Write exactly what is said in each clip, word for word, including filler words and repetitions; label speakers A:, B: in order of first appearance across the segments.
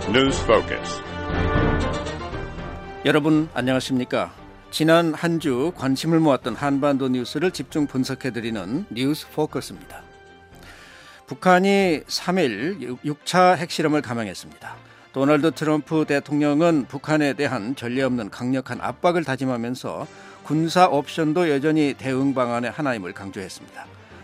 A: News Focus.
B: 여러분 안녕하십니까? 지난 한 주 관심을 모았던 한반도 뉴스를 집중 분석해드리는 뉴스 포커스입니다. 북한이 삼 일 육 차 핵실험을 감행했습니다. 도널드 트럼프 대통령은 북한에 대한 전례 없는 강력한 압박을 다짐하면서 군사 옵션도 여전히 대응 방안의 하나임을 강조했습니다.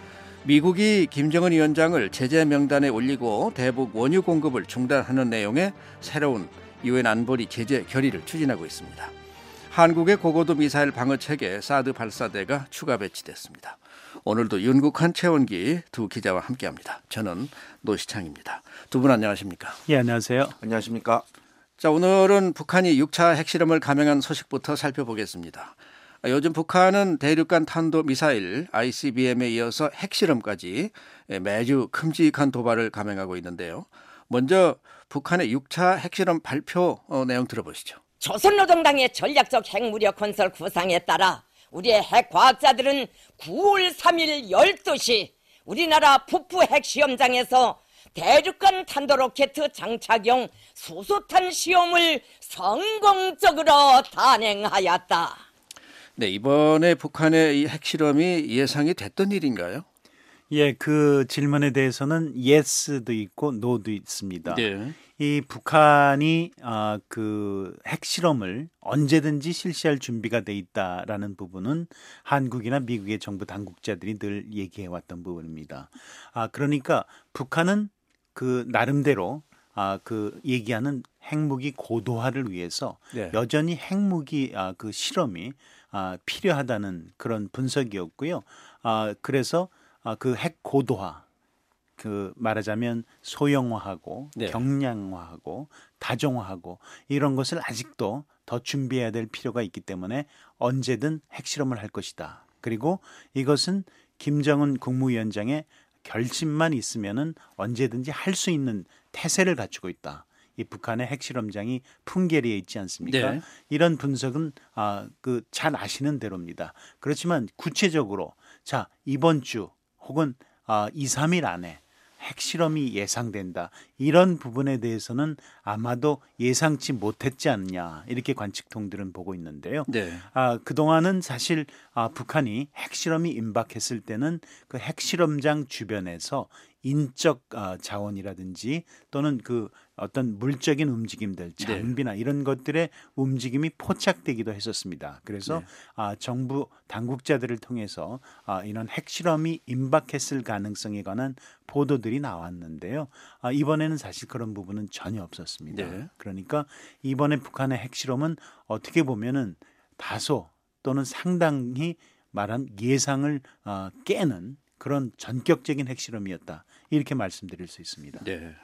B: 미국이 김정은 위원장을 제재 명단에 올리고 대북 원유 공급을 중단하는 내용의 새로운 유엔 안보리 제재 결의를 추진하고 있습니다. 한국의 고고도 미사일 방어 체계 사드 발사대가 추가 배치됐습니다. 오늘도 윤국한, 최원기 두 기자와 함께합니다. 저는 노시창입니다. 두 분 안녕하십니까?
C: 예, 안녕하세요.
D: 안녕하십니까?
B: 자, 오늘은 북한이 육 차 핵실험을 감행한 소식부터 살펴보겠습니다. 요즘 북한은 대륙간 탄도 미사일 아이씨비엠에 이어서 핵실험까지 매주 큼직한 도발을 감행하고 있는데요. 먼저 북한의 육 차 핵실험 발표 내용 들어보시죠.
E: 조선노동당의 전략적 핵무력 건설 구상에 따라 우리의 핵과학자들은 구월 삼일 열두 시 우리나라 북부 핵시험장에서 대륙간 탄도로켓 장착용 수소탄 시험을 성공적으로 단행하였다.
B: 네, 이번에 북한의 이 핵실험이 예상이 됐던 일인가요?
C: 예, 그 질문에 대해서는 yes도 있고 no도 있습니다.
B: 네.
C: 이 북한이 아, 그 핵실험을 언제든지 실시할 준비가 돼 있다라는 부분은 한국이나 미국의 정부 당국자들이 늘 얘기해 왔던 부분입니다. 아, 그러니까 북한은 그 나름대로 아, 그 얘기하는 핵무기 고도화를 위해서
B: 네.
C: 여전히 핵무기 아, 그 실험이 아, 필요하다는 그런 분석이었고요. 아, 그래서 아, 그 핵 고도화, 그 말하자면 소형화하고
B: 네.
C: 경량화하고 다종화하고 이런 것을 아직도 더 준비해야 될 필요가 있기 때문에 언제든 핵실험을 할 것이다. 그리고 이것은 김정은 국무위원장의 결심만 있으면은 언제든지 할 수 있는 태세를 갖추고 있다. 이 북한의 핵실험장이 풍계리에 있지 않습니까?
B: 네.
C: 이런 분석은 아, 그 잘 아시는 대로입니다. 그렇지만 구체적으로 자 이번 주 혹은 아, 이, 삼 일 안에 핵실험이 예상된다. 이런 부분에 대해서는 아마도 예상치 못했지 않냐 이렇게 관측통들은 보고 있는데요.
B: 네.
C: 아, 그동안은 사실 아, 북한이 핵실험이 임박했을 때는 그 핵실험장 주변에서 인적 아, 자원이라든지 또는 그 어떤 물적인 움직임들, 장비나 이런 것들의 움직임이 포착되기도 했었습니다. 그래서
B: 네.
C: 아, 정부 당국자들을 통해서 아, 이런 핵실험이 임박했을 가능성에 관한 보도들이 나왔는데요. 아, 이번에는 사실 그런 부분은 전혀 없었습니다.
B: 네.
C: 그러니까 이번에 북한의 핵실험은 어떻게 보면은 다소 또는 상당히 말한 예상을 어, 깨는 그런 전격적인 핵실험이었다. 이렇게 말씀드릴 수 있습니다.
B: 네.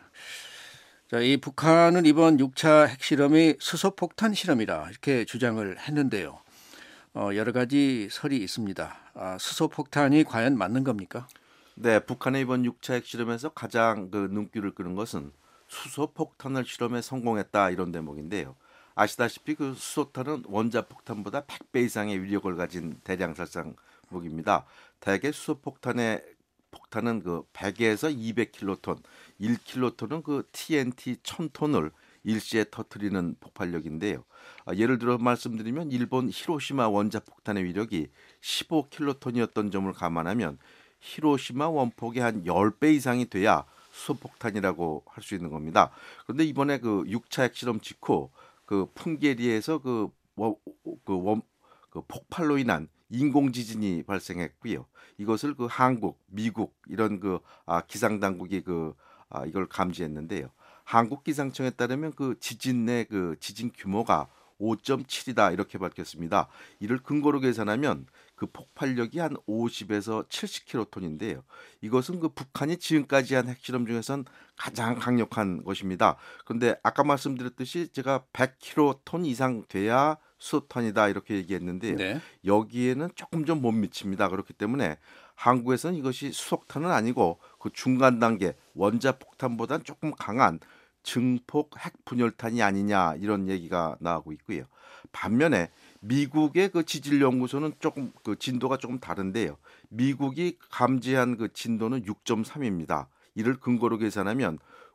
B: 자, 이 북한은 이번 육 차 핵실험이 수소폭탄 실험이라 이렇게 주장을 했는데요. 어, 여러 가지 설이 있습니다. 아, 수소폭탄이 과연 맞는 겁니까?
D: 네, 북한의 이번 육 차 핵실험에서 가장 그 눈길을 끄는 것은 수소폭탄을 실험에 성공했다 이런 대목인데요. 아시다시피 그 수소탄은 원자폭탄보다 백 배 이상의 위력을 가진 대량살상 무기입니다. 대개 수소폭탄의 폭탄은 그 백에서 이백 킬로톤, 일 킬로톤은 그 티엔티 천 톤을 일시에 터뜨리는 폭발력인데요. 아, 예를 들어 말씀드리면 일본 히로시마 원자폭탄의 위력이 십오 킬로톤이었던 점을 감안하면 히로시마 원폭의 한 십 배 이상이 돼야 수소폭탄이라고 할 수 있는 겁니다. 그런데 이번에 그 육 차 핵실험 직후 그 풍계리에서 그, 원, 그, 원, 그 폭발로 인한 인공 지진이 발생했고요. 이것을 그 한국, 미국 이런 그 아, 기상 당국이 그 아, 이걸 감지했는데요. 한국 기상청에 따르면 그 지진 내 그 지진 규모가 오 점 칠이다 이렇게 밝혔습니다. 이를 근거로 계산하면 그 폭발력이 한 오십에서 칠십 킬로톤인데요. 이것은 그 북한이 지금까지 한 핵실험 중에선 가장 강력한 것입니다. 그런데 아까 말씀드렸듯이 제가 백 킬로톤 이상 돼야 수소탄이다 이렇게 얘기했는데요.
B: 네.
D: 여기에는 조금 좀 못 미칩니다. 그렇기 때문에 한국에서는 이것이 수소탄은 아니고 그 중간 단계 원자폭탄보다는 조금 강한 증폭 핵분열탄이 아니냐 이런 얘기가 나오고 있고요. 반면에 미국의 그 지질연구소는 조금 그 진도가 조금 다른데요. 미국이 감지한 그 진도는 육 점 삼입니다. 이를 근거로 계산하면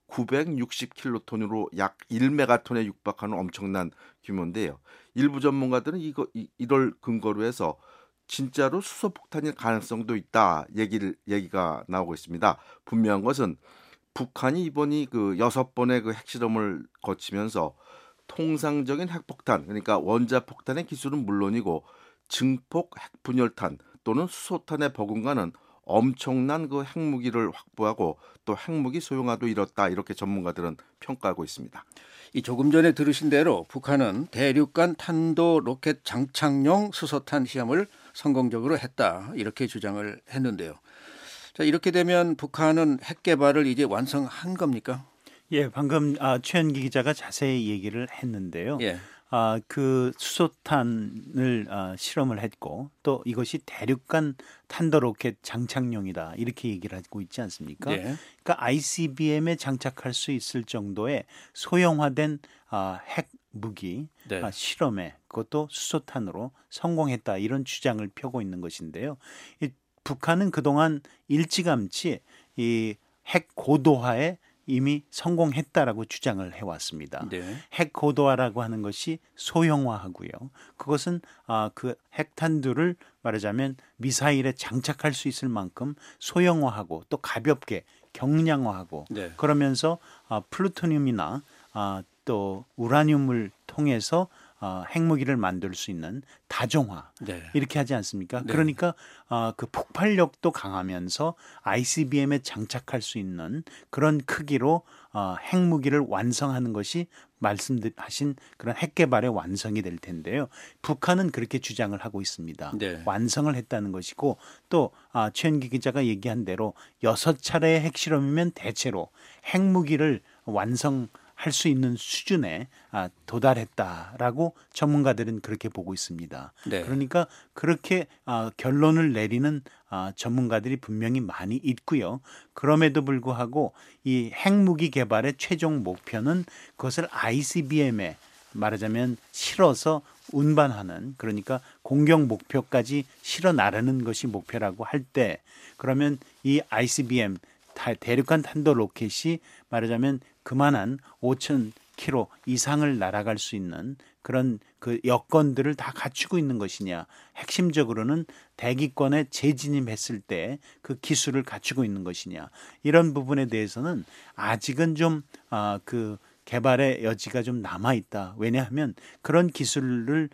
D: 구백육십 킬로톤으로 약 일 메가톤에 육박하는 엄청난 규모인데요. 일부 전문가들은 이거 이, 이걸 근거로 해서 진짜로 수소폭탄일 가능성도 있다 얘기를 얘기가 나오고 있습니다. 분명한 것은 북한이 이번이 그 여섯 번의 그 핵실험을 거치면서 통상적인 핵폭탄, 그러니까 원자폭탄의 기술은 물론이고 증폭 핵분열탄 또는 수소탄의 버금가는 엄청난 그 핵무기를 확보하고 또 핵무기 소형화도 이뤘다, 이렇게 전문가들은 평가하고 있습니다.
B: 이 조금 전에 들으신 대로 북한은 대륙간 탄도 로켓 장착용 수소탄 시험을 성공적으로 했다, 이렇게 주장을 했는데요. 자, 이렇게 되면 북한은 핵 개발을 이제 완성한 겁니까?
C: 예, 방금 아, 최현기 기자가 자세히 얘기를 했는데요.
B: 예.
C: 아, 그 수소탄을 아, 실험을 했고 또 이것이 대륙간 탄도 로켓 장착용이다, 이렇게 얘기를 하고 있지 않습니까?
B: 예.
C: 그러니까 아이씨비엠에 장착할 수 있을 정도의 소형화된 아, 핵 무기
B: 네.
C: 아, 실험에, 그것도 수소탄으로 성공했다, 이런 주장을 펴고 있는 것인데요. 이, 북한은 그동안 일찌감치 이 핵 고도화에 이미 성공했다라고 주장을 해왔습니다.
B: 네.
C: 핵 고도화라고 하는 것이 소형화하고요. 그것은 아, 그 핵탄두를 말하자면 미사일에 장착할 수 있을 만큼 소형화하고 또 가볍게 경량화하고
B: 네.
C: 그러면서 아, 플루토늄이나 아, 또 우라늄을 통해서 어, 핵무기를 만들 수 있는 다종화,
B: 네.
C: 이렇게 하지 않습니까?
B: 네.
C: 그러니까 어, 그 폭발력도 강하면서 아이씨비엠에 장착할 수 있는 그런 크기로 어, 핵무기를 완성하는 것이 말씀하신 그런 핵 개발의 완성이 될 텐데요. 북한은 그렇게 주장을 하고 있습니다.
B: 네.
C: 완성을 했다는 것이고 또 아, 최현기 기자가 얘기한 대로 여섯 차례의 핵실험이면 대체로 핵무기를 완성 할 수 있는 수준에 도달했다라고 전문가들은 그렇게 보고 있습니다.
B: 네.
C: 그러니까 그렇게 결론을 내리는 전문가들이 분명히 많이 있고요. 그럼에도 불구하고 이 핵무기 개발의 최종 목표는 그것을 아이씨비엠에 말하자면 실어서 운반하는, 그러니까 공격 목표까지 실어 나르는 것이 목표라고 할 때, 그러면 이 아이씨비엠 대륙간 탄도 로켓이 말하자면 그만한 오천 킬로미터 이상을 날아갈 수 있는 그런 그 여건들을 다 갖추고 있는 것이냐, 핵심적으로는 대기권에 재진입했을 때 그 기술을 갖추고 있는 것이냐, 이런 부분에 대해서는 아직은 좀 아, 그 개발의 여지가 좀 남아있다. 왜냐하면 그런 기술을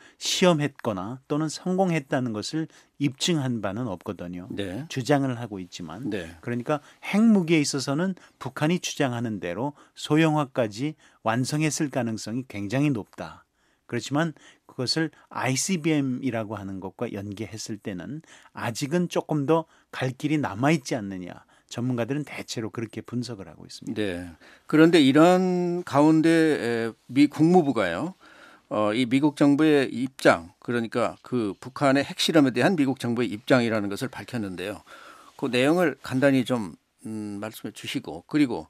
C: 시험했거나 또는 성공했다는 것을 입증한 바는 없거든요.
B: 네.
C: 주장을 하고 있지만
B: 네.
C: 그러니까 핵무기에 있어서는 북한이 주장하는 대로 소형화까지 완성했을 가능성이 굉장히 높다. 그렇지만 그것을 아이씨비엠이라고 하는 것과 연계했을 때는 아직은 조금 더 갈 길이 남아있지 않느냐. 전문가들은 대체로 그렇게 분석을 하고 있습니다.
B: 네. 그런데 이런 가운데 미 국무부가요, 어, 이 미국 정부의 입장, 그러니까 그 북한의 핵실험에 대한 미국 정부의 입장이라는 것을 밝혔는데요. 그 내용을 간단히 좀 음, 말씀해 주시고, 그리고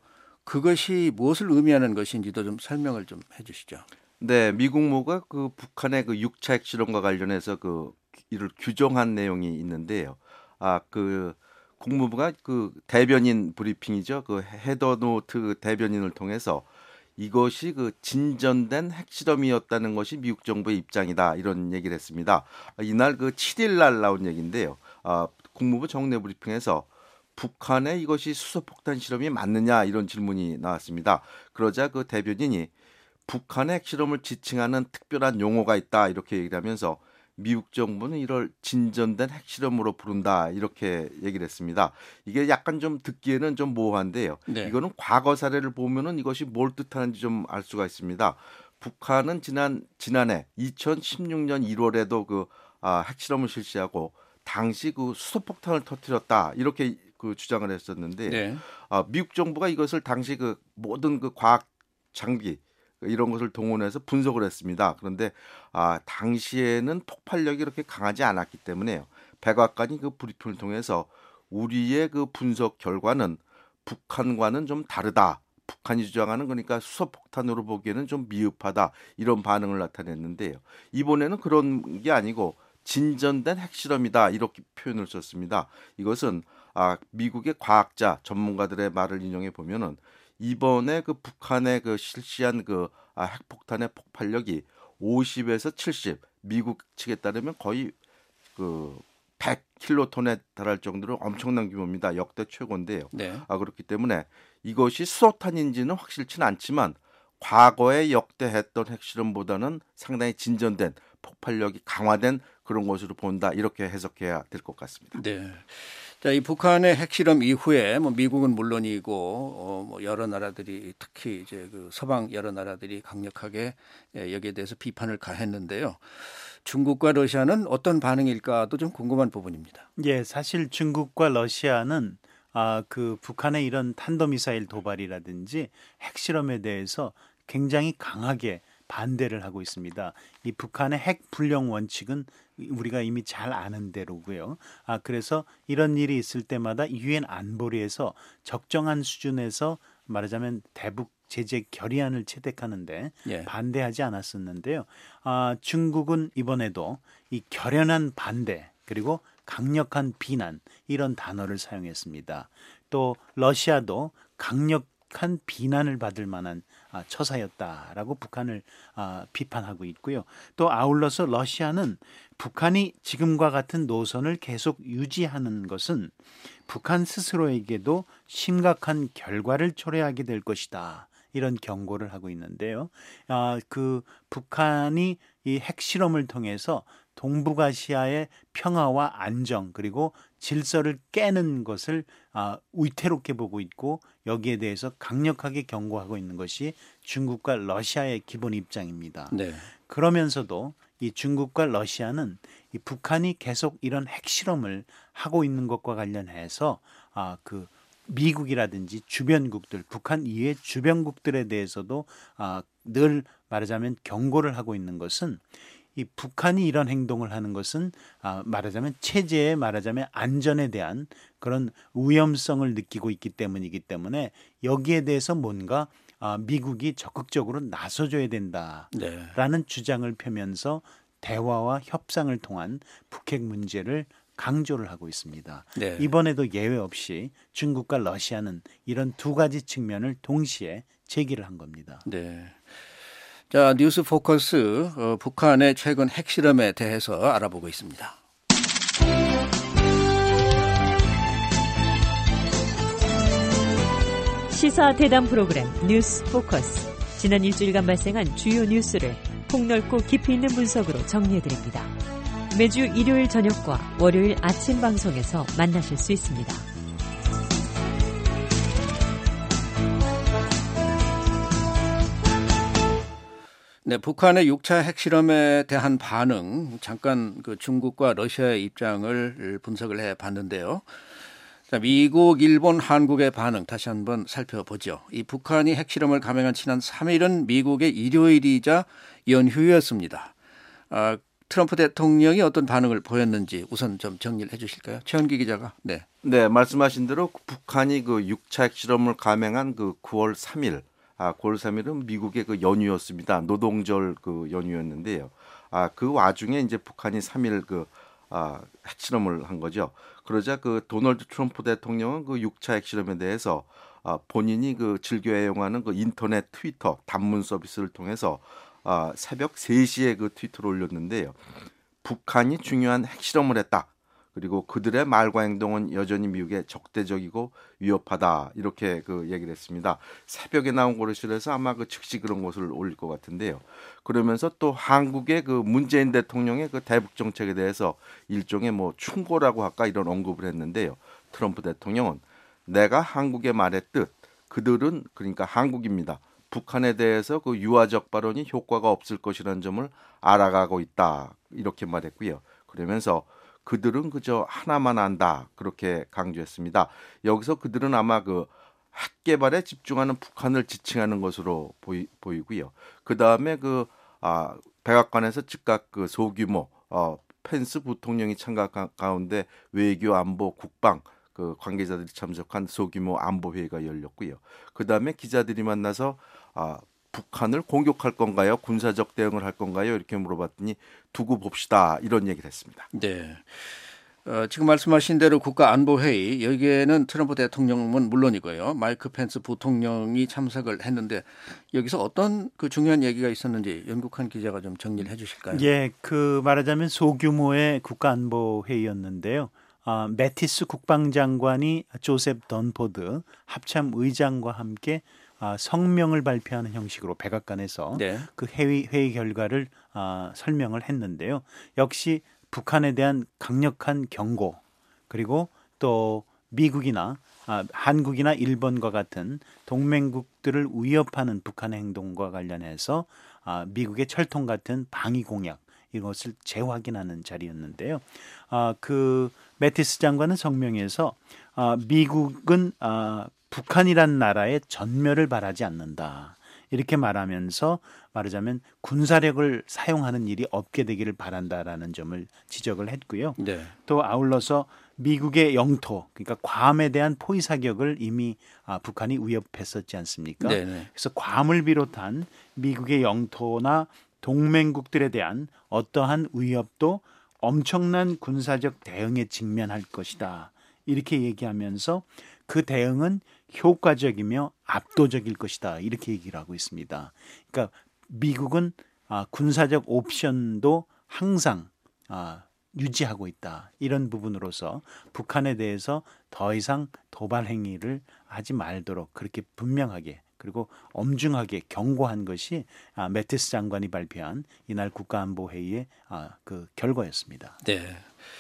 B: 그것이 무엇을 의미하는 것인지도 좀 설명을 좀 해주시죠.
D: 네, 미국 모가 그 북한의 그 육 차 핵실험과 관련해서 그 이를 규정한 내용이 있는데요. 아, 그 국무부가 그 대변인 브리핑이죠. 그 헤더노트 대변인을 통해서 이것이 그 진전된 핵실험이었다는 것이 미국 정부의 입장이다, 이런 얘기를 했습니다. 이날 그 칠 일 날 나온 얘기인데요. 아, 국무부 정례 브리핑에서 북한의 이것이 수소폭탄 실험이 맞느냐, 이런 질문이 나왔습니다. 그러자 그 대변인이 북한의 핵실험을 지칭하는 특별한 용어가 있다, 이렇게 얘기를 하면서 미국 정부는 이를 진전된 핵실험으로 부른다, 이렇게 얘기를 했습니다. 이게 약간 좀 듣기에는 좀 모호한데요.
B: 네.
D: 이거는 과거 사례를 보면은 이것이 뭘 뜻하는지 좀 알 수가 있습니다. 북한은 지난 지난해 이천십육 년 일월에도 그 아, 핵실험을 실시하고 당시 그 수소폭탄을 터뜨렸다, 이렇게 그 주장을 했었는데,
B: 네.
D: 아, 미국 정부가 이것을 당시 그 모든 그 과학 장비 이런 것을 동원해서 분석을 했습니다. 그런데 아, 당시에는 폭발력이 이렇게 강하지 않았기 때문에요. 백악관이 그 브리핑을 통해서 우리의 그 분석 결과는 북한과는 좀 다르다. 북한이 주장하는, 그러니까 수소폭탄으로 보기에는 좀 미흡하다, 이런 반응을 나타냈는데요. 이번에는 그런 게 아니고 진전된 핵실험이다, 이렇게 표현을 썼습니다. 이것은 아, 미국의 과학자 전문가들의 말을 인용해 보면은 이번에 그 북한의 그 실시한 그 아, 핵폭탄의 폭발력이 오십에서 칠십, 미국 측에 따르면 거의 그 백 킬로톤에 달할 정도로 엄청난 규모입니다. 역대 최고인데요.
B: 네.
D: 아, 그렇기 때문에 이것이 수소탄인지는 확실치는 않지만 과거에 역대했던 핵실험보다는 상당히 진전된 폭발력이 강화된 그런 것으로 본다. 이렇게 해석해야 될 것 같습니다.
B: 네. 자, 이 북한의 핵실험 이후에 뭐 미국은 물론이고 어, 뭐 여러 나라들이 특히 이제 그 서방 여러 나라들이 강력하게 예, 여기에 대해서 비판을 가했는데요. 중국과 러시아는 어떤 반응일까도 좀 궁금한 부분입니다.
C: 예, 사실 중국과 러시아는 아, 그 북한의 이런 탄도미사일 도발이라든지 핵실험에 대해서 굉장히 강하게 반대를 하고 있습니다. 이 북한의 핵 불령 원칙은 우리가 이미 잘 아는 대로고요. 아, 그래서 이런 일이 있을 때마다 유엔 안보리에서 적정한 수준에서 말하자면 대북 제재 결의안을 채택하는데
B: 예.
C: 반대하지 않았었는데요. 아, 중국은 이번에도 이 결연한 반대 그리고 강력한 비난 이런 단어를 사용했습니다. 또 러시아도 강력한 비난을 받을 만한 아, 처사였다라고 북한을 아, 비판하고 있고요. 또 아울러서 러시아는 북한이 지금과 같은 노선을 계속 유지하는 것은 북한 스스로에게도 심각한 결과를 초래하게 될 것이다. 이런 경고를 하고 있는데요. 아, 그 북한이 이 핵실험을 통해서 동북아시아의 평화와 안정 그리고 질서를 깨는 것을 아, 위태롭게 보고 있고 여기에 대해서 강력하게 경고하고 있는 것이 중국과 러시아의 기본 입장입니다.
B: 네.
C: 그러면서도 이 중국과 러시아는 이 북한이 계속 이런 핵실험을 하고 있는 것과 관련해서 아, 그 미국이라든지 주변국들, 북한 이외의 주변국들에 대해서도 아, 늘 말하자면 경고를 하고 있는 것은 이 북한이 이런 행동을 하는 것은 아, 말하자면 체제에 말하자면 안전에 대한 그런 위험성을 느끼고 있기 때문이기 때문에 여기에 대해서 뭔가 아, 미국이 적극적으로 나서줘야 된다라는
B: 네.
C: 주장을 펴면서 대화와 협상을 통한 북핵 문제를 강조를 하고 있습니다.
B: 네.
C: 이번에도 예외 없이 중국과 러시아는 이런 두 가지 측면을 동시에 제기를 한 겁니다.
B: 네. 자, 뉴스 포커스 어, 북한의 최근 핵실험에 대해서 알아보고 있습니다.
A: 시사 대담 프로그램 뉴스 포커스. 지난 일주일간 발생한 주요 뉴스를 폭넓고 깊이 있는 분석으로 정리해드립니다. 매주 일요일 저녁과 월요일 아침 방송에서 만나실 수 있습니다.
B: 네, 북한의 육 차 핵실험에 대한 반응, 잠깐 그 중국과 러시아의 입장을 분석을 해봤는데요. 자, 미국, 일본, 한국의 반응 다시 한번 살펴보죠. 이 북한이 핵실험을 감행한 지난 삼 일은 미국의 일요일이자 연휴였습니다. 아, 트럼프 대통령이 어떤 반응을 보였는지 우선 좀 정리를 해주실까요? 최현기 기자가. 네.
D: 네, 말씀하신 대로 북한이 그 육 차 핵실험을 감행한 그 구월 삼 일, 아, 구월 삼 일은 미국의 그 연휴였습니다. 노동절 그 연휴였는데요. 아, 그 와중에 이제 북한이 삼 일 그 아, 핵실험을 한 거죠. 그러자 그 도널드 트럼프 대통령은 그 육 차 핵실험에 대해서 아, 본인이 그 즐겨 애용하는 그 인터넷 트위터 단문 서비스를 통해서 아, 새벽 세 시에 그 트위터를 올렸는데요. 북한이 중요한 핵실험을 했다. 그리고 그들의 말과 행동은 여전히 미국에 적대적이고 위협하다. 이렇게 그 얘기를 했습니다. 새벽에 나온 거라서 아마 그 즉시 그런 것을 올릴 것 같은데요. 그러면서 또 한국의 그 문재인 대통령의 그 대북 정책에 대해서 일종의 뭐 충고라고 할까 이런 언급을 했는데요. 트럼프 대통령은 내가 한국에 말했듯 그들은 그러니까 한국입니다. 북한에 대해서 그 유화적 발언이 효과가 없을 것이라는 점을 알아가고 있다. 이렇게 말했고요. 그러면서 그들은 그저 하나만 안다. 그렇게 강조했습니다. 여기서 그들은 아마 그 핵 개발에 집중하는 북한을 지칭하는 것으로 보이, 보이고요. 그 다음에 그 아, 백악관에서 즉각 그 소규모 어, 펜스 부통령이 참가 가운데 외교, 안보, 국방 그 관계자들이 참석한 소규모 안보 회의가 열렸고요. 그 다음에 기자들이 만나서 아, 북한을 공격할 건가요? 군사적 대응을 할 건가요? 이렇게 물어봤더니 두고 봅시다. 이런 얘기를 했습니다.
B: 네. 어, 지금 말씀하신 대로 국가안보회의 여기에는 트럼프 대통령은 물론이고요. 마이크 펜스 부통령이 참석을 했는데 여기서 어떤 그 중요한 얘기가 있었는지 연국한 기자가 좀 정리를 해 주실까요?
C: 예, 그 말하자면 소규모의 국가안보회의였는데요. 아, 매티스 국방장관이 조셉 던포드 합참 의장과 함께 아, 성명을 발표하는 형식으로 백악관에서
B: 네.
C: 그 회의, 회의 결과를 아, 설명을 했는데요. 역시 북한에 대한 강력한 경고 그리고 또 미국이나 아, 한국이나 일본과 같은 동맹국들을 위협하는 북한의 행동과 관련해서 아, 미국의 철통 같은 방위 공약 이것을 재확인하는 자리였는데요. 아, 그 매티스 장관은 성명에서 아, 미국은 아, 북한이란 나라의 전멸을 바라지 않는다. 이렇게 말하면서 말하자면 군사력을 사용하는 일이 없게 되기를 바란다라는 점을 지적을 했고요.
B: 네.
C: 또 아울러서 미국의 영토, 그러니까 괌에 대한 포위 사격을 이미 아, 북한이 위협했었지 않습니까?
B: 네네.
C: 그래서 괌을 비롯한 미국의 영토나 동맹국들에 대한 어떠한 위협도 엄청난 군사적 대응에 직면할 것이다. 이렇게 얘기하면서 그 대응은 효과적이며 압도적일 것이다. 이렇게 얘기를 하고 있습니다. 그러니까 미국은 아, 군사적 옵션도 항상 아, 유지하고 있다. 이런 부분으로서 북한에 대해서 더 이상 도발 행위를 하지 말도록 그렇게 분명하게 그리고 엄중하게 경고한 것이 아, 매티스 장관이 발표한 이날 국가안보회의의 아, 그 결과였습니다.
B: 네.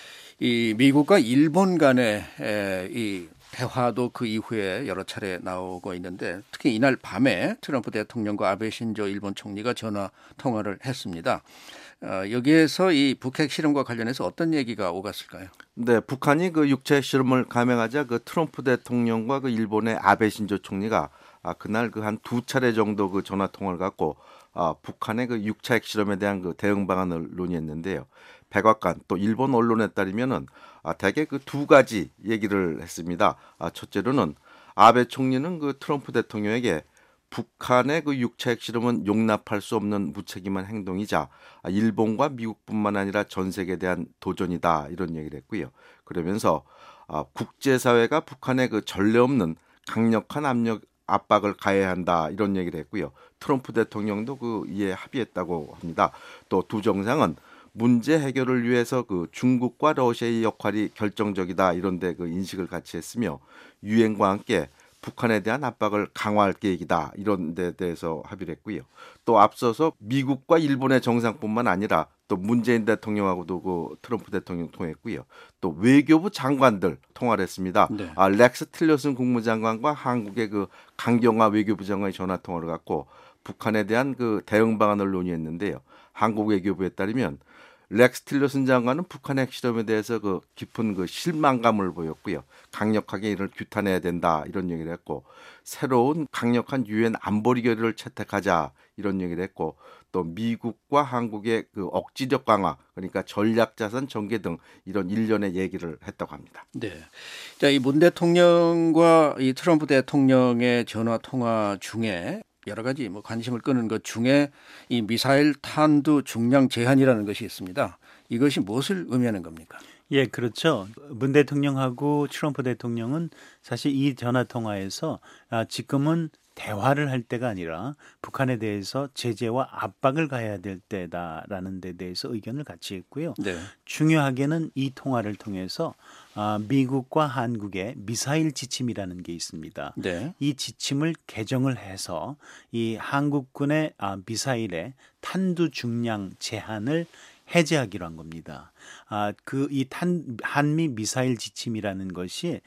B: 이 미국과 일본 간의 에, 이 대화도 그 이후에 여러 차례 나오고 있는데 특히 이날 밤에 트럼프 대통령과 아베 신조 일본 총리가 전화 통화를 했습니다. 어, 여기에서 이 북핵 실험과 관련해서 어떤 얘기가 오갔을까요?
D: 네, 북한이 그 육체 실험을 감행하자 그 트럼프 대통령과 그 일본의 아베 신조 총리가 아, 그날 그 한 두 차례 정도 그 전화 통화를 갖고 아, 북한의 그 육차 핵실험에 대한 그 대응 방안을 논의했는데요. 백악관 또 일본 언론에 따르면은 아, 대개 그 두 가지 얘기를 했습니다. 아, 첫째로는 아베 총리는 그 트럼프 대통령에게 북한의 그 육차 핵실험은 용납할 수 없는 무책임한 행동이자 아, 일본과 미국뿐만 아니라 전 세계에 대한 도전이다 이런 얘기를 했고요. 그러면서 아, 국제사회가 북한의 그 전례 없는 강력한 압력 압박을 가해야 한다 이런 얘기를 했고요. 트럼프 대통령도 그 이에 합의했다고 합니다. 또 두 정상은 문제 해결을 위해서 그 중국과 러시아의 역할이 결정적이다 이런데 그 인식을 같이 했으며 유엔과 함께 북한에 대한 압박을 강화할 계획이다 이런 데 대해서 합의를 했고요. 또 앞서서 미국과 일본의 정상뿐만 아니라 또 문재인 대통령하고도 그 트럼프 대통령 통했고요. 또 외교부 장관들 통화를 했습니다.
B: 네.
D: 아, 렉스 틸러슨 국무장관과 한국의 그 강경화 외교부 장관이 전화 통화를 갖고 북한에 대한 그 대응 방안을 논의했는데요. 한국 외교부에 따르면 렉스 틸러슨 장관은 북한의 핵실험에 대해서 그 깊은 그 실망감을 보였고요. 강력하게 이를 규탄해야 된다 이런 얘기를 했고 새로운 강력한 유엔 안보리 결의를 채택하자 이런 얘기를 했고 또 미국과 한국의 그 억지력 강화 그러니까 전략자산 전개 등 이런 일련의 얘기를 했다고 합니다.
B: 네. 자, 이 문 대통령과 이 트럼프 대통령의 전화 통화 중에 여러 가지 뭐 관심을 끄는 것 중에 이 미사일 탄두 중량 제한이라는 것이 있습니다. 이것이 무엇을 의미하는 겁니까?
C: 예, 그렇죠. 문 대통령하고 트럼프 대통령은 사실 이 전화 통화에서 아, 지금은 대화를 할 때가 아니라 북한에 대해서 제재와 압박을 가해야 될 때다라는 데 대해서 의견을 같이 했고요.
B: 네.
C: 중요하게는 이 통화를 통해서 아, 미국과 한국의 미사일 지침이라는 게 있습니다.
B: 네.
C: 이 지침을 개정을 해서 이 한국군의 아, 미사일의 탄두 중량 제한을 해제하기로 한 겁니다. 아, 그 이 탄 한미 미사일 지침이라는 것이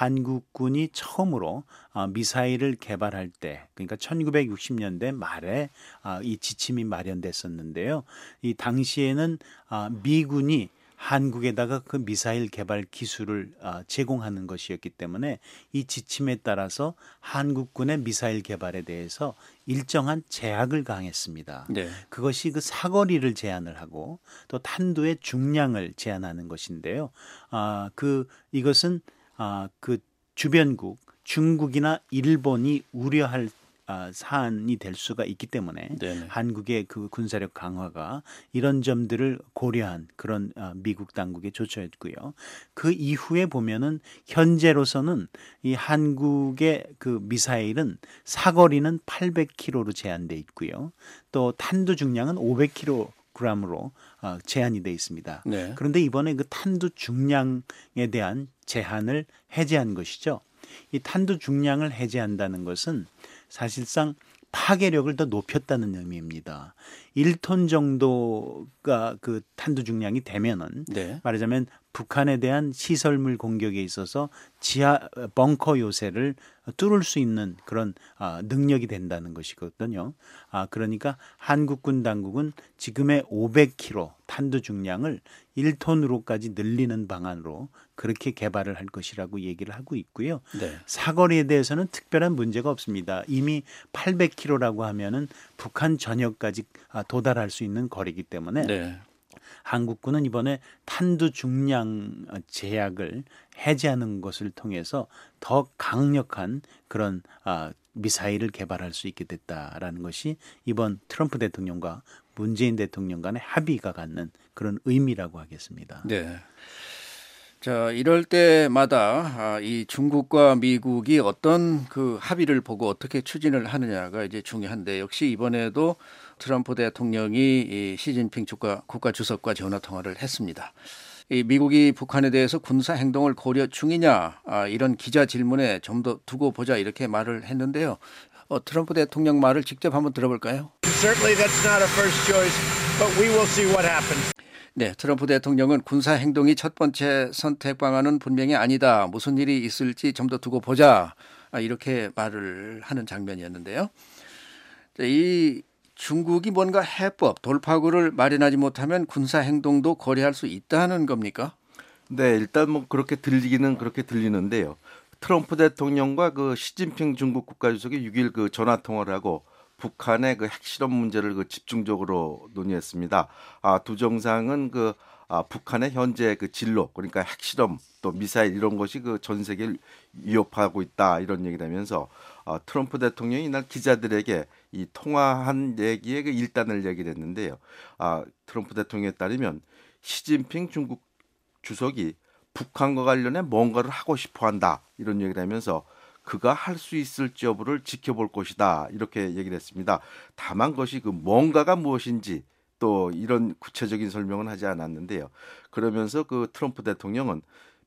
C: 한국군이 처음으로 아, 미사일을 개발할 때, 그러니까 천구백육십 년대 말에 아, 이 지침이 마련됐었는데요. 이 당시에는 아, 미군이 한국에다가 그 미사일 개발 기술을 아, 제공하는 것이었기 때문에 이 지침에 따라서 한국군의 미사일 개발에 대해서 일정한 제약을 가했습니다.
B: 네.
C: 그것이 그 사거리를 제한을 하고 또 탄두의 중량을 제한하는 것인데요. 아, 그 이것은 아, 그 주변국 중국이나 일본이 우려할 아, 사안이 될 수가 있기 때문에
B: 네네.
C: 한국의 그 군사력 강화가 이런 점들을 고려한 그런 아, 미국 당국의 조처였고요. 그 이후에 보면은 현재로서는 이 한국의 그 미사일은 사거리는 팔백 킬로미터로 제한돼 있고요. 또 탄두 중량은 오백 킬로그램으로 어, 제한이 돼 있습니다.
B: 네.
C: 그런데 이번에 그 탄두 중량에 대한 제한을 해제한 것이죠. 이 탄두 중량을 해제한다는 것은 사실상 파괴력을 더 높였다는 의미입니다. 일 톤 정도가 그 탄두 중량이 되면은
B: 네.
C: 말하자면 북한에 대한 시설물 공격에 있어서 지하 벙커 요새를 뚫을 수 있는 그런 능력이 된다는 것이거든요. 아, 그러니까 한국군 당국은 지금의 오백 킬로그램 탄두 중량을 일 톤으로까지 늘리는 방안으로 그렇게 개발을 할 것이라고 얘기를 하고 있고요.
B: 네.
C: 사거리에 대해서는 특별한 문제가 없습니다. 이미 팔백 킬로그램라고 하면은 북한 전역까지 도달할 수 있는 거리이기 때문에
B: 네.
C: 한국군은 이번에 탄두 중량 제약을 해제하는 것을 통해서 더 강력한 그런 아, 미사일을 개발할 수 있게 됐다라는 것이 이번 트럼프 대통령과 문재인 대통령 간의 합의가 갖는 그런 의미라고 하겠습니다.
B: 네. 자, 이럴 때마다 이 중국과 미국이 어떤 그 합의를 보고 어떻게 추진을 하느냐가 이제 중요한데, 역시 이번에도 트럼프 대통령이 이 시진핑 국가, 국가 주석과 전화 통화를 했습니다. 이 미국이 북한에 대해서 군사 행동을 고려 중이냐, 아, 이런 기자 질문에 좀 더 두고 보자 이렇게 말을 했는데요. 어, 트럼프 대통령 말을 직접 한번 들어볼까요?
F: Certainly that's not a first choice, but we will see what happens.
B: 네, 트럼프 대통령은 군사 행동이 첫 번째 선택 방안은 분명히 아니다. 무슨 일이 있을지 좀 더 두고 보자. 아, 이렇게 말을 하는 장면이었는데요. 이 중국이 뭔가 해법, 돌파구를 마련하지 못하면 군사 행동도 고려할 수 있다는 겁니까?
D: 네, 일단 뭐 그렇게 들리기는 그렇게 들리는데요. 트럼프 대통령과 그 시진핑 중국 국가주석이 육 일 그 전화 통화를 하고 북한의 그 핵실험 문제를 그 집중적으로 논의했습니다. 아, 두 정상은 그 아, 북한의 현재 그 진로, 그러니까 핵실험 또 미사일 이런 것이 그 전 세계를 위협하고 있다 이런 얘기를 하면서 아, 트럼프 대통령이 이날 기자들에게 이 통화한 얘기의 그 일단을 얘기를 했는데요. 아, 트럼프 대통령에 따르면 시진핑 중국 주석이 북한과 관련해 뭔가를 하고 싶어한다 이런 얘기를 하면서 그가 할 수 있을지 여부를 지켜볼 것이다 이렇게 얘기를 했습니다. 다만 그것이 그 뭔가가 무엇인지 또 이런 구체적인 설명은 하지 않았는데요. 그러면서 그 트럼프 대통령은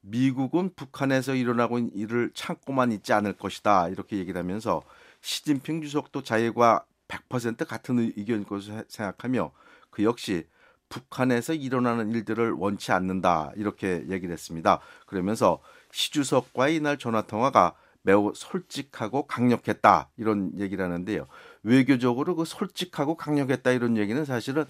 D: 미국은 북한에서 일어나고 있는 일을 참고만 있지 않을 것이다 이렇게 얘기를 하면서 시진핑 주석도 자기와 백 퍼센트 같은 의견일 것으로 생각하며 그 역시 북한에서 일어나는 일들을 원치 않는다 이렇게 얘기를 했습니다. 그러면서 시 주석과의 이날 전화통화가 매우 솔직하고 강력했다 이런 얘기를 하는데요. 외교적으로 그 솔직하고 강력했다 이런 얘기는 사실은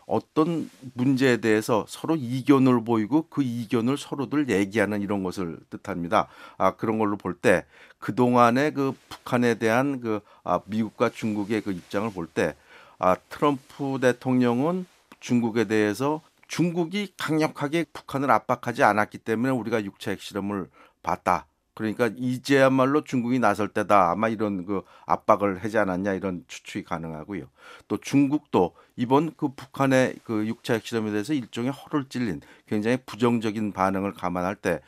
D: 어떤 문제에 대해서 서로 이견을 보이고 그 이견을 서로들 얘기하는 이런 것을 뜻합니다. 아, 그런 걸로 볼 때 그동안의 그 북한에 대한 그 아, 미국과 중국의 그 입장을 볼 때 아, 트럼프 대통령은 중국에 대해서 중국이 강력하게 북한을 압박하지 않았기 때문에 우리가 육 차 핵실험을 봤다. 그러니까 이제야말로 중국이 나설 때다. 아마 이런 그 압박을 하지 않았냐 이런 추측이 가능하고요. 또 중국도 이번 그 북한의 그 육 차 핵실험에 대해서 일종의 허를 찔린 굉장히 부정적인 반응을 감안할 때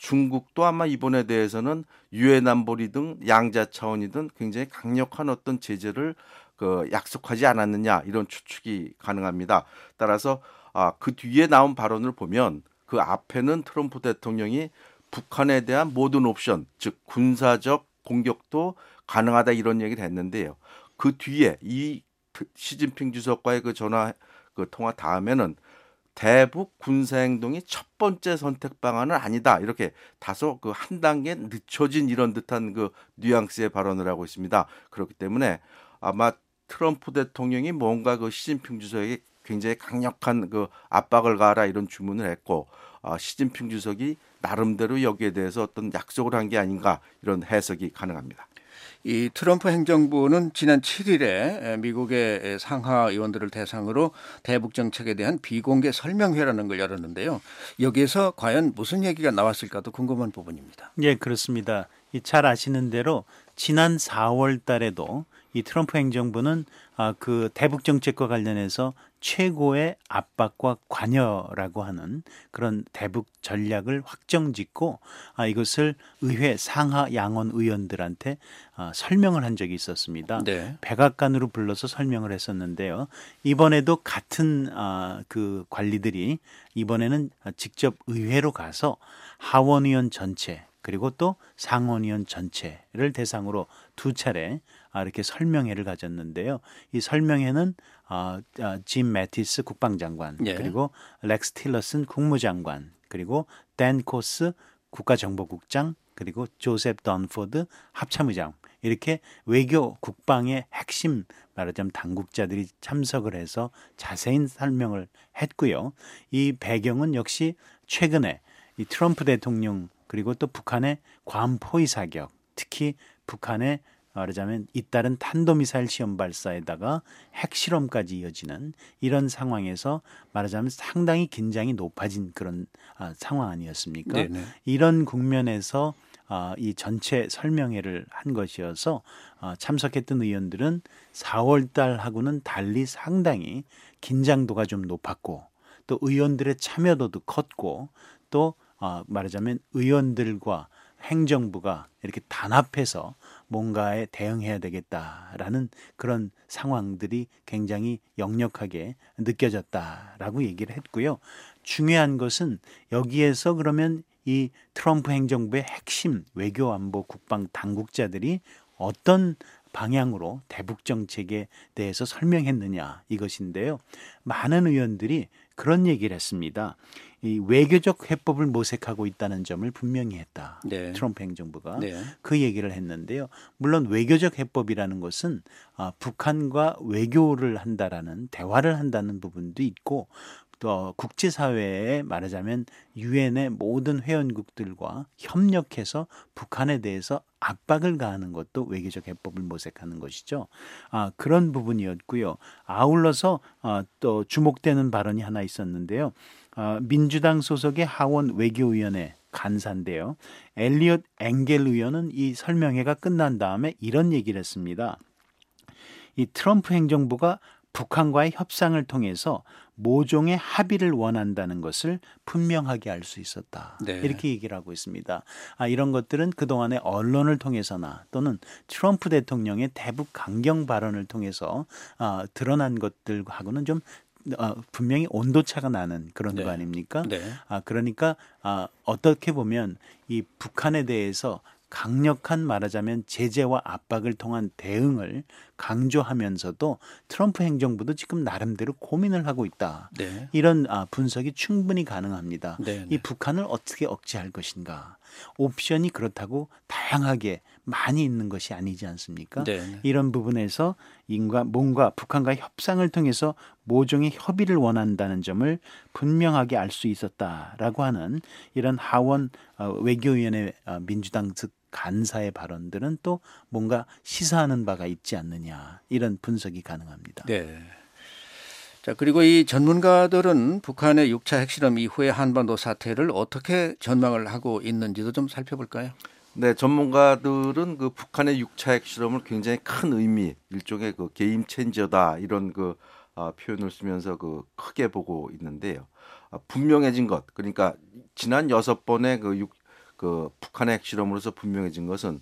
D: 중국도 아마 이번에 대해서는 유엔 안보리 등 양자 차원이든 굉장히 강력한 어떤 제재를 그 약속하지 않았느냐 이런 추측이 가능합니다. 따라서 아, 그 뒤에 나온 발언을 보면 그 앞에는 트럼프 대통령이 북한에 대한 모든 옵션, 즉 군사적 공격도 가능하다 이런 얘기를 했는데요. 그 뒤에 이 시진핑 주석과의 그 전화 그 통화 다음에는 대북 군사 행동이 첫 번째 선택 방안은 아니다. 이렇게 다소 그 한 단계 늦춰진 이런 듯한 그 뉘앙스의 발언을 하고 있습니다. 그렇기 때문에 아마 트럼프 대통령이 뭔가 그 시진핑 주석에게 굉장히 강력한 그 압박을 가하라 이런 주문을 했고 어, 시진핑 주석이 나름대로 여기에 대해서 어떤 약속을 한 게 아닌가 이런 해석이 가능합니다.
B: 이 트럼프 행정부는 지난 칠 일에 미국의 상하 의원들을 대상으로 대북 정책에 대한 비공개 설명회라는 걸 열었는데요. 여기에서 과연 무슨 얘기가 나왔을까도 궁금한 부분입니다.
C: 예, 그렇습니다. 잘 아시는 대로 지난 사월 달에도 이 트럼프 행정부는 아, 그 대북 정책과 관련해서 최고의 압박과 관여라고 하는 그런 대북 전략을 확정짓고 아, 이것을 의회 상하 양원 의원들한테 아, 설명을 한 적이 있었습니다.
B: 네.
C: 백악관으로 불러서 설명을 했었는데요. 이번에도 같은 아, 그 관리들이 이번에는 직접 의회로 가서 하원의원 전체 그리고 또 상원의원 전체를 대상으로 두 차례 이렇게 설명회를 가졌는데요. 이 설명회는 어, 어, 짐 매티스 국방장관,
B: 예.
C: 그리고 렉스 틸러슨 국무장관, 그리고 댄 코스 국가정보국장, 그리고 조셉 던포드 합참의장, 이렇게 외교 국방의 핵심 말하자면 당국자들이 참석을 해서 자세히 설명을 했고요. 이 배경은 역시 최근에 이 트럼프 대통령 그리고 또 북한의 괌 포위 사격, 특히 북한의 말하자면 잇따른 탄도미사일 시험 발사에다가 핵실험까지 이어지는 이런 상황에서 말하자면 상당히 긴장이 높아진 그런 아, 상황 아니었습니까?
B: 네네.
C: 이런 국면에서 아, 이 전체 설명회를 한 것이어서 아, 참석했던 의원들은 사월 달하고는 달리 상당히 긴장도가 좀 높았고 또 의원들의 참여도도 컸고 또 어, 말하자면 의원들과 행정부가 이렇게 단합해서 뭔가에 대응해야 되겠다라는 그런 상황들이 굉장히 역력하게 느껴졌다라고 얘기를 했고요. 중요한 것은 여기에서 그러면 이 트럼프 행정부의 핵심 외교 안보 국방 당국자들이 어떤 방향으로 대북 정책에 대해서 설명했느냐 이것인데요. 많은 의원들이 그런 얘기를 했습니다. 이 외교적 해법을 모색하고 있다는 점을 분명히 했다.
B: 네.
C: 트럼프 행정부가
B: 네.
C: 그 얘기를 했는데요. 물론 외교적 해법이라는 것은 아, 북한과 외교를 한다라는 대화를 한다는 부분도 있고 또 국제사회에 말하자면 유엔의 모든 회원국들과 협력해서 북한에 대해서 압박을 가하는 것도 외교적 해법을 모색하는 것이죠. 아, 그런 부분이었고요. 아울러서 아, 또 주목되는 발언이 하나 있었는데요. 아, 민주당 소속의 하원 외교위원회 간사인데요. 엘리엇 엥겔 의원은 이 설명회가 끝난 다음에 이런 얘기를 했습니다. 이 트럼프 행정부가 북한과의 협상을 통해서 모종의 합의를 원한다는 것을 분명하게 알 수 있었다.
B: 네.
C: 이렇게 얘기를 하고 있습니다. 아, 이런 것들은 그동안의 언론을 통해서나 또는 트럼프 대통령의 대북 강경 발언을 통해서 아, 드러난 것들하고는 좀 어, 분명히 온도차가 나는 그런
B: 네.
C: 거 아닙니까?
B: 네.
C: 아, 그러니까 아, 어떻게 보면 이 북한에 대해서 강력한 말하자면 제재와 압박을 통한 대응을 강조하면서도 트럼프 행정부도 지금 나름대로 고민을 하고 있다.
B: 네.
C: 이런 아, 분석이 충분히 가능합니다.
B: 네, 네.
C: 이 북한을 어떻게 억제할 것인가. 옵션이 그렇다고 다양하게 많이 있는 것이 아니지 않습니까?
B: 네.
C: 이런 부분에서 인과 뭔가 북한과 협상을 통해서 모종의 협의를 원한다는 점을 분명하게 알 수 있었다라고 하는 이런 하원 외교위원회 민주당 측 간사의 발언들은 또 뭔가 시사하는 바가 있지 않느냐 이런 분석이 가능합니다.
B: 네. 자, 그리고 이 전문가들은 북한의 육 차 핵실험 이후의 한반도 사태를 어떻게 전망을 하고 있는지도 좀 살펴볼까요?
D: 네, 전문가들은 그 북한의 육 차 핵실험을 굉장히 큰 의미, 일종의 그 게임 체인저다 이런 그 어, 표현을 쓰면서 그 크게 보고 있는데요. 어, 분명해진 것, 그러니까 지난 여섯 번의 그, 육, 그 북한의 핵실험으로서 분명해진 것은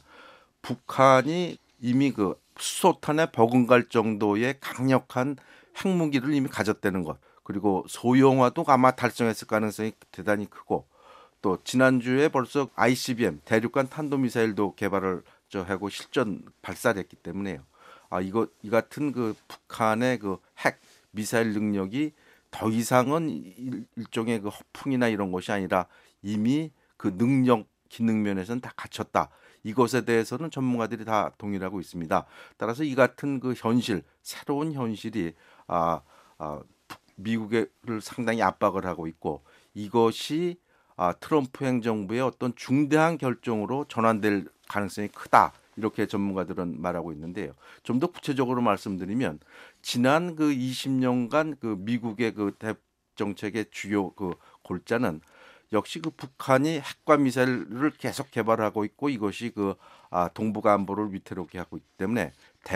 D: 북한이 이미 그 수소탄에 버금갈 정도의 강력한 핵무기를 이미 가졌다는 것, 그리고 소형화도 아마 달성했을 가능성이 대단히 크고 또 지난주에 벌써 아이씨비엠 대륙간 탄도미사일도 개발을 저 하고 실전 발사를 했기 때문에요. 아 이거 이 같은 그 북한의 그 핵 미사일 능력이 더 이상은 일, 일종의 그 허풍이나 이런 것이 아니라 이미 그 능력 기능 면에서는 다 갖췄다. 이것에 대해서는 전문가들이 다 동의하고 있습니다. 따라서 이 같은 그 현실, 새로운 현실이 아, 아 미국을 상당히 압박을 하고 있고 이것이 아, 트럼프 행정부의 어떤 중대한 결정으로 전환될 가능성이 크다. 이렇게 전문가들은 말하고 있는데요. 좀 더 구체적으로 말씀드리면 지난 그 이십 년간 그 미국의 그 대북 정책의 주요 그 골자는 역시 그 북한이 핵과 미사일을 계속 개발하고 있고 이것이 그 아, 동북아 안보를 위태롭게 하고 있기 때문에 대화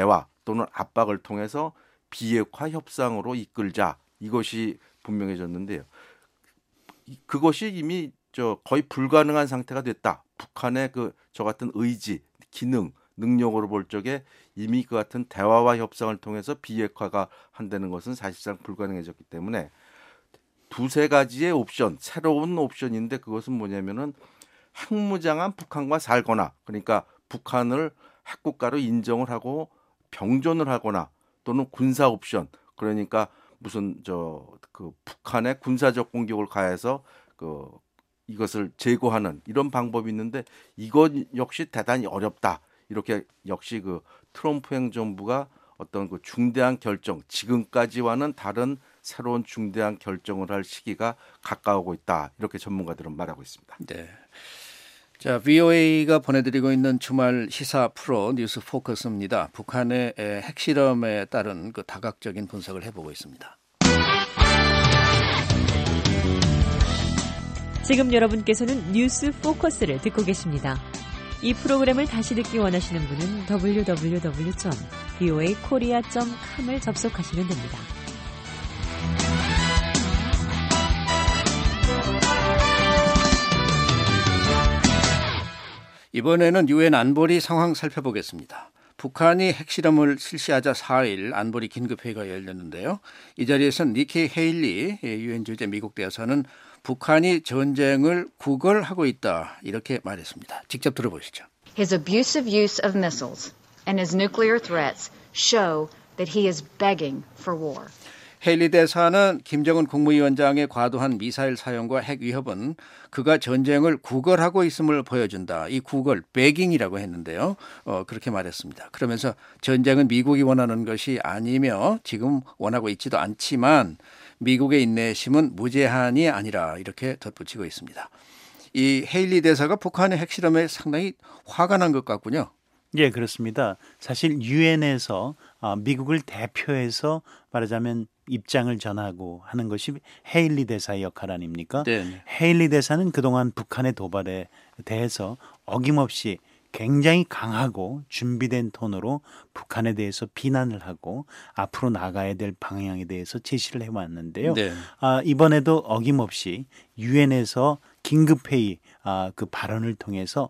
D: 또는 압박을 통해서 비핵화 협상으로 이끌자 이것이 분명해졌는데요. 그것이 이미 저 거의 불가능한 상태가 됐다. 북한의 그 저 같은 의지, 기능, 능력으로 볼 적에 이미 그 같은 대화와 협상을 통해서 비핵화가 한다는 것은 사실상 불가능해졌기 때문에 두세 가지의 옵션, 새로운 옵션인데 그것은 뭐냐면은 핵무장한 북한과 살거나 그러니까 북한을 핵국가로 인정을 하고 병존을 하거나 또는 군사 옵션 그러니까 무슨 저 그 북한의 군사적 공격을 가해서 그 이것을 제거하는 이런 방법이 있는데 이것 역시 대단히 어렵다. 이렇게 역시 그 트럼프 행정부가 어떤 그 중대한 결정, 지금까지와는 다른 새로운 중대한 결정을 할 시기가 가까우고 있다. 이렇게 전문가들은 말하고 있습니다.
B: 네. 자, 브이오에이가 보내드리고 있는 주말 시사 프로 뉴스 포커스입니다. 북한의 핵실험에 따른 그 다각적인 분석을 해보고 있습니다.
A: 지금 여러분께서는 뉴스 포커스를 듣고 계십니다. 이 프로그램을 다시 듣기 원하시는 분은 더블유 더블유 더블유 점 브이오에이 코리아 점 컴을 접속하시면 됩니다.
B: 이번에는 유엔 안보리 상황 살펴보겠습니다. 북한이 핵실험을 실시하자 사 일 안보리 긴급회의가 열렸는데요. 이 자리에서는 니키 헤일리 유엔 주재 미국 대사는 북한이 전쟁을 구걸하고 있다 이렇게 말했습니다. 직접 들어보시죠.
G: His abusive use of missiles and his nuclear threats show that he is begging for war.
B: 헤일리 대사는 김정은 국무위원장의 과도한 미사일 사용과 핵 위협은 그가 전쟁을 구걸하고 있음을 보여준다. 이 구걸, begging이라고 했는데요. 어, 그렇게 말했습니다. 그러면서 전쟁은 미국이 원하는 것이 아니며 지금 원하고 있지도 않지만 미국의 인내심은 무제한이 아니라 이렇게 덧붙이고 있습니다. 이 헤일리 대사가 북한의 핵실험에 상당히 화가 난 것 같군요.
C: 예, 그렇습니다. 사실 유엔에서 미국을 대표해서 말하자면 입장을 전하고 하는 것이 헤일리 대사의 역할 아닙니까?
B: 네.
C: 헤일리 대사는 그동안 북한의 도발에 대해서 어김없이 굉장히 강하고 준비된 톤으로 북한에 대해서 비난을 하고 앞으로 나가야 될 방향에 대해서 제시를 해왔는데요.
B: 네.
C: 아, 이번에도 어김없이 유엔에서 긴급회의 아, 그 발언을 통해서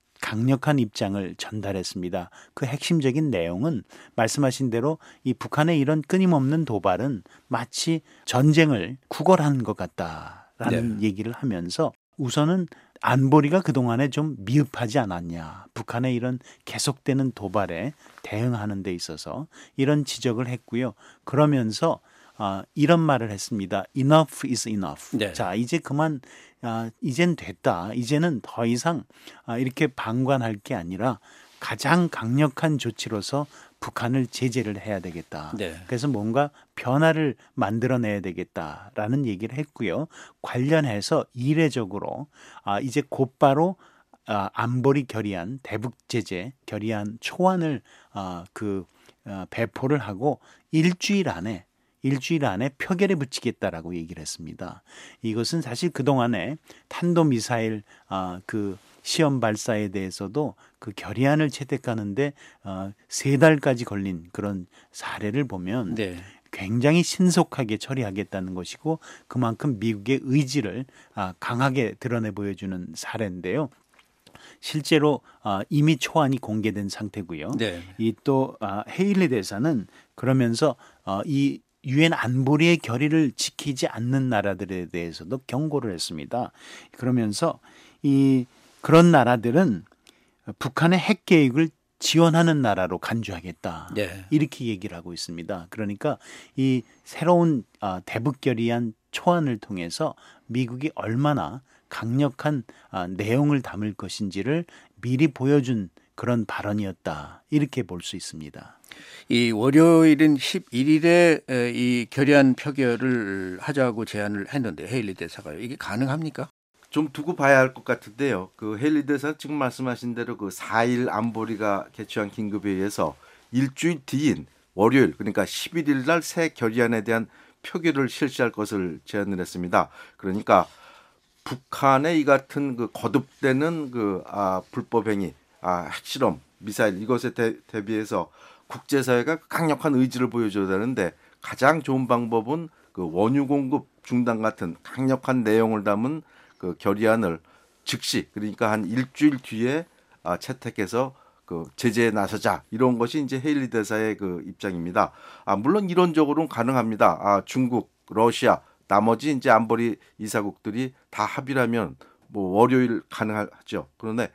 C: 강력한 입장을 전달했습니다. 그 핵심적인 내용은 말씀하신 대로 이 북한의 이런 끊임없는 도발은 마치 전쟁을 구걸한 것 같다라는 네. 얘기를 하면서 우선은 안보리가 그동안에 좀 미흡하지 않았냐. 북한의 이런 계속되는 도발에 대응하는 데 있어서 이런 지적을 했고요. 그러면서 아, 이런 말을 했습니다. Enough is enough.
B: 네.
C: 자, 이제 그만 아, 이젠 됐다. 이제는 더 이상 아, 이렇게 방관할 게 아니라 가장 강력한 조치로서 북한을 제재를 해야 되겠다.
B: 네.
C: 그래서 뭔가 변화를 만들어내야 되겠다라는 얘기를 했고요. 관련해서 이례적으로 아, 이제 곧바로 아, 안보리 결의안, 대북 제재 결의안 초안을 아, 그 아, 배포를 하고 일주일 안에 일주일 안에 표결에 붙이겠다라고 얘기를 했습니다. 이것은 사실 그동안에 탄도미사일 아, 그 시험 발사에 대해서도 그 결의안을 채택하는데 어, 세 달까지 걸린 그런 사례를 보면
B: 네.
C: 굉장히 신속하게 처리하겠다는 것이고 그만큼 미국의 의지를 아, 강하게 드러내 보여주는 사례인데요. 실제로 아, 이미 초안이 공개된 상태고요.
B: 네.
C: 이 또 아, 헤일리 대사는 그러면서 어, 이 유엔 안보리의 결의를 지키지 않는 나라들에 대해서도 경고를 했습니다. 그러면서 이 그런 나라들은 북한의 핵 계획을 지원하는 나라로 간주하겠다.
B: 네.
C: 이렇게 얘기를 하고 있습니다. 그러니까 이 새로운 대북 결의안 초안을 통해서 미국이 얼마나 강력한 내용을 담을 것인지를 미리 보여준 그런 발언이었다. 이렇게 볼 수 있습니다.
B: 이 월요일인 십일 일에 이 결의안 표결을 하자고 제안을 했는데 헤일리 대사가요. 이게 가능합니까?
D: 좀 두고 봐야 할 것 같은데요. 그 헤일리 대사 지금 말씀하신 대로 그 사 일 안보리가 개최한 긴급회의에서 일주일 뒤인 월요일 그러니까 십일 일 날 새 결의안에 대한 표결을 실시할 것을 제안을 했습니다. 그러니까 북한의 이 같은 그 거듭되는 그 아, 불법 행위, 아, 핵실험, 미사일 이것에 대, 대비해서 국제사회가 강력한 의지를 보여줘야 되는데 가장 좋은 방법은 그 원유 공급 중단 같은 강력한 내용을 담은 그 결의안을 즉시 그러니까 한 일주일 뒤에 아, 채택해서 그 제재에 나서자 이런 것이 이제 헤일리 대사의 그 입장입니다. 아, 물론 이론적으로는 가능합니다. 아, 중국, 러시아, 나머지 이제 안보리 이사국들이 다 합의라면 뭐 월요일 가능하죠. 그런데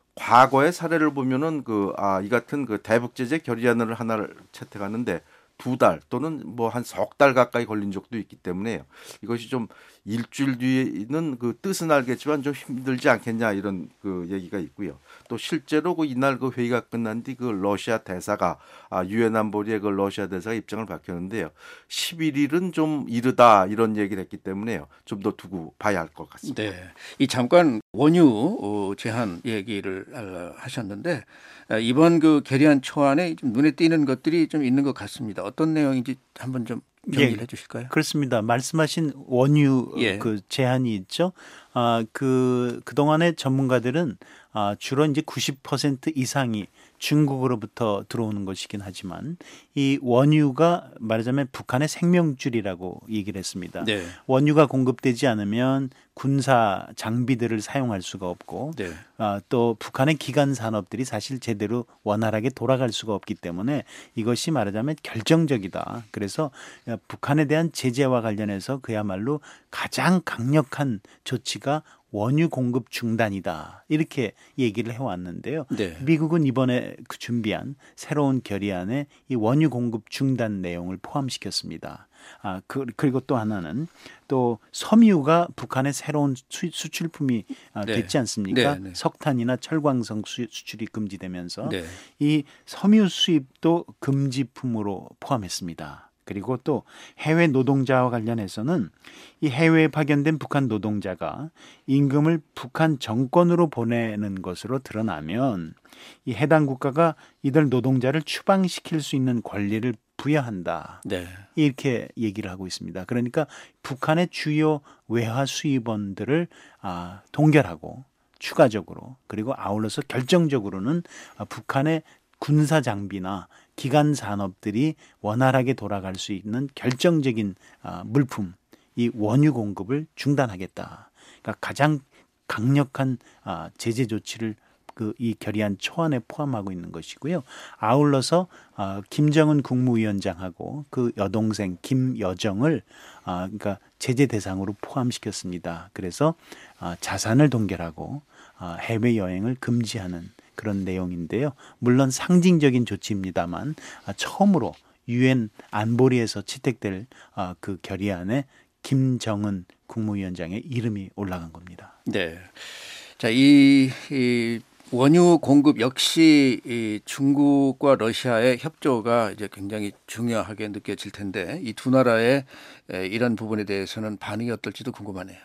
D: 과거의 사례를 보면은 그 아, 이 같은 그 대북 제재 결의안을 하나를 채택하는데 두 달 또는 뭐 한 석 달 가까이 걸린 적도 있기 때문에 이것이 좀 일주일 뒤에는 그 뜻은 알겠지만 좀 힘들지 않겠냐 이런 그 얘기가 있고요. 또 실제로 그 이날 그 회의가 끝난 뒤 그 러시아 대사가 아 유엔 안보리의 그 러시아 대사가 입장을 밝혔는데요. 십일 일은 좀 이르다 이런 얘기를 했기 때문에요. 좀 더 두고 봐야 할 것 같습니다.
B: 네, 이 잠깐 원유 제한 얘기를 하셨는데 이번 그 결의안 초안에 좀 눈에 띄는 것들이 좀 있는 것 같습니다. 어떤 내용인지 한번 좀 정리를
C: 예,
B: 해주실까요?
C: 그렇습니다. 말씀하신 원유
B: 예.
C: 그 제한이 있죠. 아, 그 그동안의 전문가들은 아, 주로 이제 구십 퍼센트 이상이 중국으로부터 들어오는 것이긴 하지만 이 원유가 말하자면 북한의 생명줄이라고 얘기를 했습니다.
B: 네.
C: 원유가 공급되지 않으면 군사 장비들을 사용할 수가 없고
B: 네.
C: 아, 또 북한의 기간 산업들이 사실 제대로 원활하게 돌아갈 수가 없기 때문에 이것이 말하자면 결정적이다. 그래서 북한에 대한 제재와 관련해서 그야말로 가장 강력한 조치가 원유 공급 중단이다. 이렇게 얘기를 해왔는데요.
B: 네.
C: 미국은 이번에 그 준비한 새로운 결의안에 이 원유 공급 중단 내용을 포함시켰습니다. 아, 그, 그리고 또 하나는 또 섬유가 북한의 새로운 수, 수출품이 아,
B: 네.
C: 됐지 않습니까?
B: 네, 네.
C: 석탄이나 철광석 수, 수출이 금지되면서
B: 네.
C: 이 섬유 수입도 금지품으로 포함했습니다. 그리고 또 해외 노동자와 관련해서는 이 해외에 파견된 북한 노동자가 임금을 북한 정권으로 보내는 것으로 드러나면 이 해당 국가가 이들 노동자를 추방시킬 수 있는 권리를 부여한다.
B: 네.
C: 이렇게 얘기를 하고 있습니다. 그러니까 북한의 주요 외화 수입원들을 아, 동결하고 추가적으로 그리고 아울러서 결정적으로는 북한의 군사 장비나 기간 산업들이 원활하게 돌아갈 수 있는 결정적인 물품, 이 원유 공급을 중단하겠다. 그러니까 가장 강력한 제재 조치를 그 이 결의안 초안에 포함하고 있는 것이고요. 아울러서 김정은 국무위원장하고 그 여동생 김여정을 그러니까 제재 대상으로 포함시켰습니다. 그래서 자산을 동결하고 해외 여행을 금지하는 그런 내용인데요. 물론 상징적인 조치입니다만 처음으로 유엔 안보리에서 채택될 그 결의안에 김정은 국무위원장의 이름이 올라간 겁니다.
B: 네. 자, 이, 이 원유 공급 역시 이 중국과 러시아의 협조가 이제 굉장히 중요하게 느껴질 텐데 이 두 나라의 이런 부분에 대해서는 반응이 어떨지도 궁금하네요.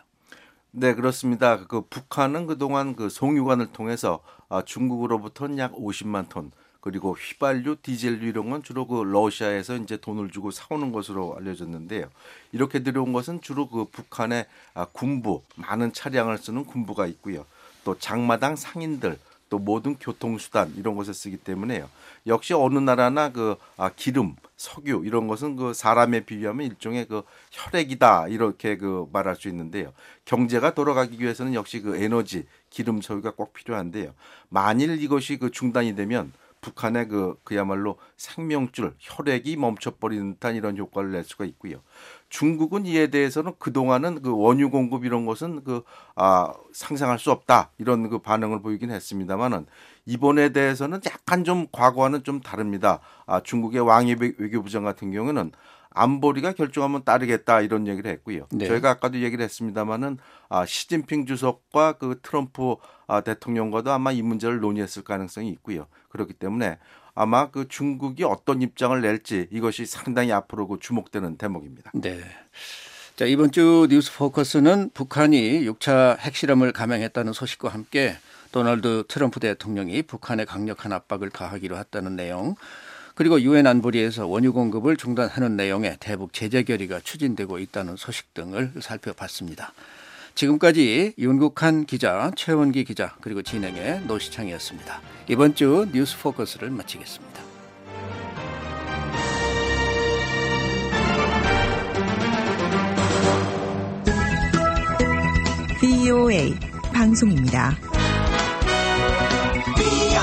D: 네, 그렇습니다. 그 북한은 그동안 그 송유관을 통해서 아, 중국으로부터는 약 오십만 톤, 그리고 휘발유, 디젤유 이런 건 주로 그 러시아에서 이제 돈을 주고 사오는 것으로 알려졌는데요. 이렇게 들어온 것은 주로 그 북한의 아, 군부, 많은 차량을 쓰는 군부가 있고요. 또 장마당 상인들, 또 모든 교통수단 이런 것에 쓰기 때문에요. 역시 어느 나라나 그 아, 기름, 석유 이런 것은 그 사람에 비유하면 일종의 그 혈액이다 이렇게 그 말할 수 있는데요. 경제가 돌아가기 위해서는 역시 그 에너지, 기름, 석유가 꼭 필요한데요. 만일 이것이 그 중단이 되면 북한의 그 그야말로 생명줄, 혈액이 멈춰버리는 듯한 이런 효과를 낼 수가 있고요. 중국은 이에 대해서는 그동안은 그 원유 공급 이런 것은 그, 아, 상상할 수 없다. 이런 그 반응을 보이긴 했습니다만은 이번에 대해서는 약간 좀 과거와는 좀 다릅니다. 아, 중국의 왕이 외교부장 같은 경우는 안보리가 결정하면 따르겠다 이런 얘기를 했고요.
B: 네.
D: 저희가 아까도 얘기를 했습니다마는 아, 시진핑 주석과 그 트럼프 아, 대통령과도 아마 이 문제를 논의했을 가능성이 있고요. 그렇기 때문에 아마 그 중국이 어떤 입장을 낼지 이것이 상당히 앞으로 그 주목되는 대목입니다.
B: 네. 자, 이번 주 뉴스 포커스는 북한이 육 차 핵실험을 감행했다는 소식과 함께 도널드 트럼프 대통령이 북한에 강력한 압박을 가하기로 했다는 내용, 그리고 유엔 안보리에서 원유 공급을 중단하는 내용의 대북 제재 결의가 추진되고 있다는 소식 등을 살펴봤습니다. 지금까지 윤국한 기자, 최원기 기자, 그리고 진행의 노시창이었습니다. 이번 주 뉴스 포커스를 마치겠습니다.
H: 브이오에이 방송입니다.